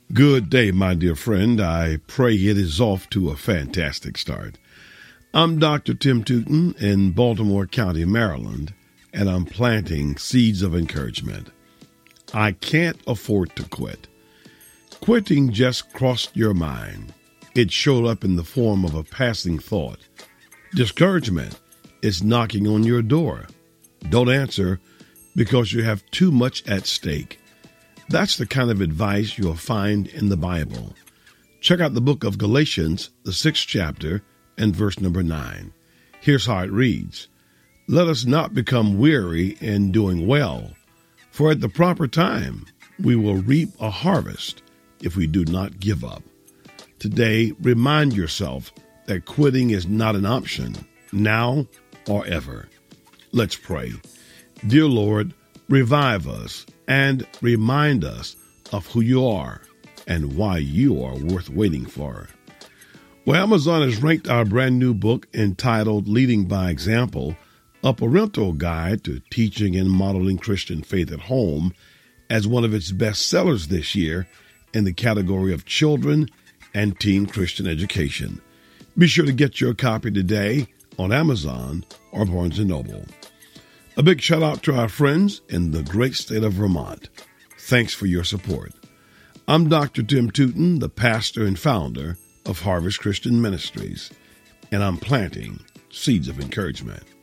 Good day, my dear friend. I pray it is off to a fantastic start. I'm Dr. Tim Tootin in Baltimore County, Maryland, and I'm planting seeds of encouragement. I can't afford to quit. Quitting just crossed your mind. It showed up in the form of a passing thought. Discouragement is knocking on your door. Don't answer because you have too much at stake. That's the kind of advice you'll find in the Bible. Check out the book of Galatians, the 6th chapter, and verse number 9. Here's how it reads. Let us not become weary in doing well, for at the proper time we will reap a harvest if we do not give up. Today, remind yourself that quitting is not an option, now or ever. Let's pray. Dear Lord, revive us and remind us of who you are and why you are worth waiting for. Well, Amazon has ranked our brand new book entitled Leading by Example, a parental guide to teaching and modeling Christian faith at home, as one of its best sellers this year in the category of children and teen Christian education. Be sure to get your copy today on Amazon or Barnes & Noble. A big shout out to our friends in the great state of Vermont. Thanks for your support. I'm Dr. Tim Tootin, the pastor and founder of Harvest Christian Ministries, and I'm planting seeds of encouragement.